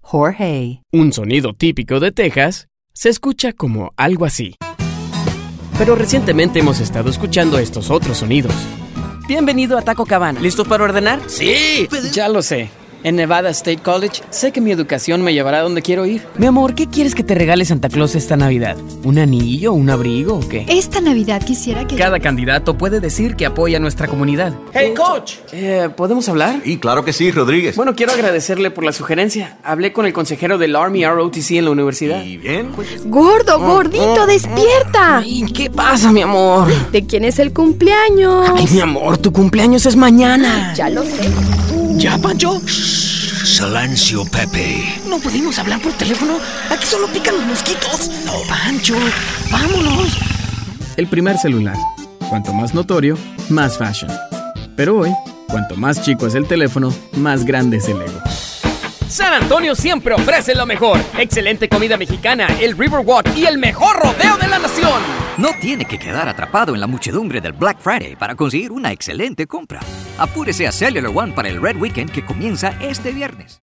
Jorge. Un sonido típico de Texas se escucha como algo así. Pero recientemente hemos estado escuchando estos otros sonidos. Bienvenido a Taco Cabana. ¿Listos para ordenar? ¡Sí! Ya lo sé. En Nevada State College, sé que mi educación me llevará a donde quiero ir. Mi amor, ¿qué quieres que te regale Santa Claus esta Navidad? ¿Un anillo, un abrigo o qué? Esta Navidad quisiera que... Cada candidato puede decir que apoya a nuestra comunidad. ¡Hey, coach! ¿Podemos hablar? Y claro que sí, Rodríguez. Bueno, quiero agradecerle por la sugerencia. Hablé con el consejero del Army ROTC en la universidad. ¿Y bien? Gordo, gordito, despierta. Ay, ¿qué pasa, mi amor? ¿De quién es el cumpleaños? Ay, mi amor, tu cumpleaños es mañana. Ya lo sé. ¿Ya, Pancho? Silencio, Pepe. ¿No pudimos hablar por teléfono? Aquí solo pican los mosquitos. Pancho, vámonos. El primer celular. Cuanto más notorio, más fashion. Pero hoy, cuanto más chico es el teléfono, más grande es el ego. San Antonio siempre ofrece lo mejor. Excelente comida mexicana, el Riverwalk y el mejor rodeo de la nación. No tiene que quedar atrapado en la muchedumbre del Black Friday para conseguir una excelente compra. Apúrese a Cellular One para el Red Weekend que comienza este viernes.